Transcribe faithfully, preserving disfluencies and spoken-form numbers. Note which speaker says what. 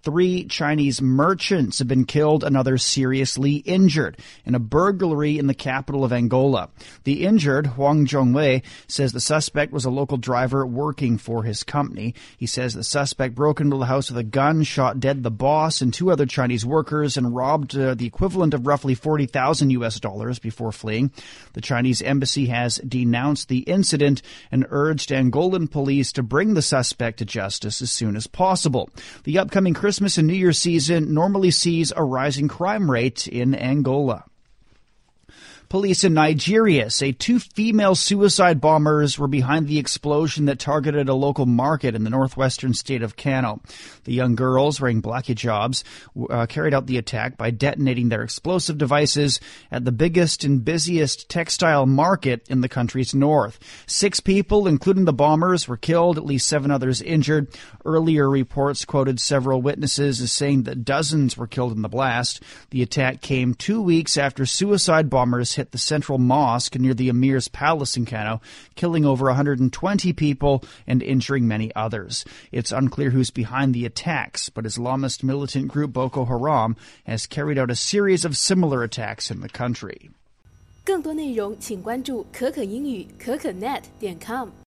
Speaker 1: three Chinese merchants have been killed and others seriously injured in a burglary in the capital of Angola. The injured, Huang Zhongwei, says the suspect was a local driver working for his company. He says the suspect broke into the house with a gun, shot dead the boss and two other Chinese workers, and robbed uh, the equivalent of roughly forty thousand U S dollars before fleeing. The Chinese embassy has denounced the incident and urged Angolan police to bring the suspect to justice as soon as possible. The upcoming Christmas and New Year season normally sees a rising crime rate in Angola. Police in Nigeria say two female suicide bombers were behind the explosion that targeted a local market in the northwestern state of Kano. The young girls, wearing black hijabs, uh, carried out the attack by detonating their explosive devices at the biggest and busiest textile market in the country's north. Six people, including the bombers, were killed, at least seven others injured. Earlier reports quoted several witnesses as saying that dozens were killed in the blast. The attack came two weeks after suicide bombers hit the central mosque near the Emir's palace in Kano, killing over one hundred twenty people and injuring many others. It's unclear who's behind the attacks, but Islamist militant group Boko Haram has carried out a series of similar attacks in the country.
Speaker 2: 更多内容请关注可可英语可可 net 点 com。